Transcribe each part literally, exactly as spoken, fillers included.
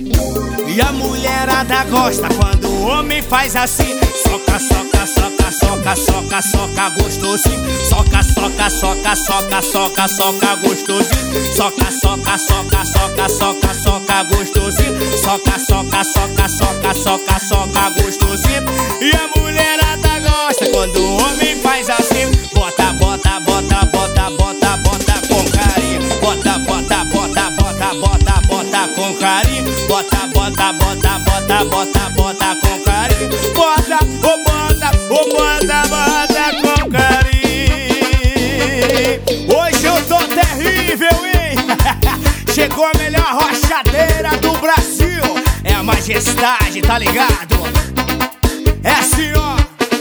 E a mulherada gosta quando o homem faz assim. Soca, soca, soca, soca, soca, soca, gostosinho. Soca, soca, soca, soca, soca, soca, gostosinho. Soca, soca, soca, soca, soca, soca, gostosinho. Soca, soca, soca, soca, soca, soca, gostosinho. E a mulherada gosta quando o homem faz assim. Bota, bota, bota, bota, bota, bota com carinho. Bota, bota, bota, bota, bota, bota com carinho. Bota, bota, bota, bota, bota, bota com carinho. Bota, oh bota, oh bota, bota com carinho. Hoje eu tô terrível, hein? Chegou a melhor rochadeira do Brasil. É a Majestade, tá ligado? É assim, ó.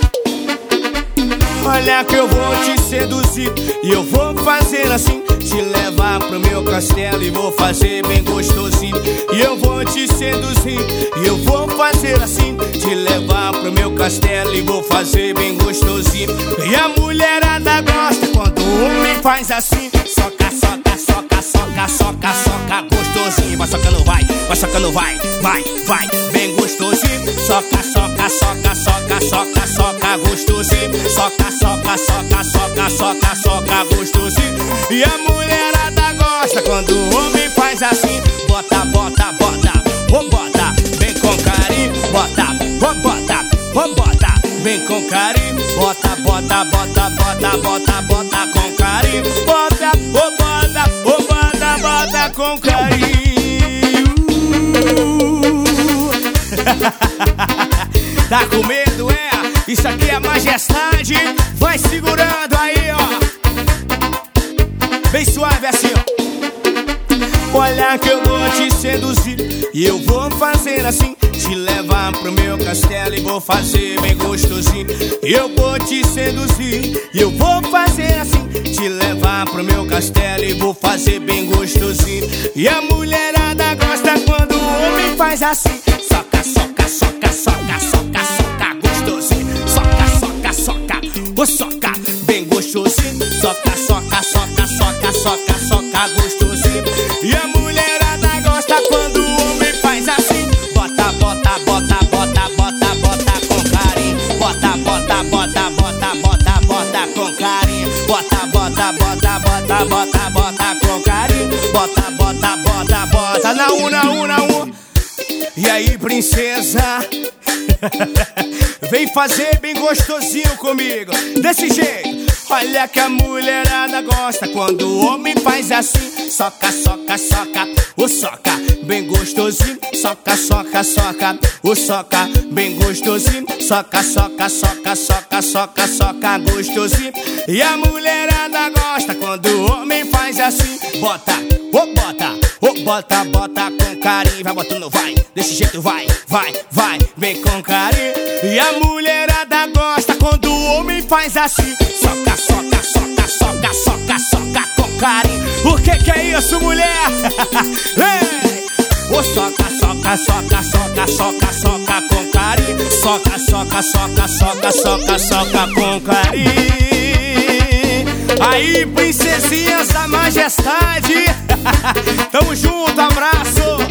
Olha que eu vou te seduzir e eu vou fazer assim. Te levar pro meu castelo e vou fazer bem gostosinho. E eu vou te seduzir e eu vou fazer assim. Te levar pro meu castelo e vou fazer bem gostosinho. E a mulherada gosta quando o homem faz assim. Soca, soca, soca, soca, soca, soca, gostosinho. Vai socando, vai, vai socando, vai, vai, vai, bem gostosinho. Soca, soca, soca, soca, soca, soca, gostosinho. Soca, soca, soca, soca, soca, soca, gostosinho. E a mulherada gosta quando o homem faz assim. Bota, bota, bota, oh bota, bem com carinho. Bota, oh bota, oh bota, bem com carinho. Bota, bota, bota, bota, bota, bota com carinho. Bota, oh bota, oh bota, bota com carinho. Tá com medo, é? Isso aqui é Majestade. Vai segurando aí, ó. Bem suave assim, ó. Olha que eu vou te seduzir e eu vou fazer assim. Te levar pro meu castelo e vou fazer bem gostosinho. Eu vou te seduzir e eu vou fazer assim. Te levar pro meu castelo e vou fazer bem gostosinho. E a mulherada gosta quando o homem faz assim. Soca, soca, soca, soca, soca, soca, gostosinho. Soca, soca, soca, oh soca, bem gostosinho. Soca, soca, soca, soca, soca, soca, gostosinho. E a mulherada gosta quando o homem faz assim. Bota, bota, bota, bota, bota, bota com carinho. Bota, bota, bota, bota, bota, bota com carinho. Bota, bota, bota, bota, bota, bota com carinho. Bota, bota, bota, bota, na um, na um, na um. E aí, princesa? Vem fazer bem gostosinho comigo, desse jeito. Olha que a mulherada gosta quando o homem faz assim. Soca, soca, soca, o soca, bem gostosinho. Soca, soca, soca, o soca, bem gostosinho. Soca, soca, soca, soca, soca, soca, gostosinho. E a mulherada gosta quando o homem faz assim. Bota, oh bota, oh bota, bota com carinho. Vai botando, vai, desse jeito vai, vai, vai, bem com carinho. E a mulherada gosta quando o homem faz assim. Soca, soca, soca, soca, soca, soca com carinho. O que que é isso, mulher? Ei! Oh, soca, soca, soca, soca, soca, soca com carinho. Soca, soca, soca, soca, soca, soca com carinho. Aí, princesinhas da Majestade. Tamo junto, abraço.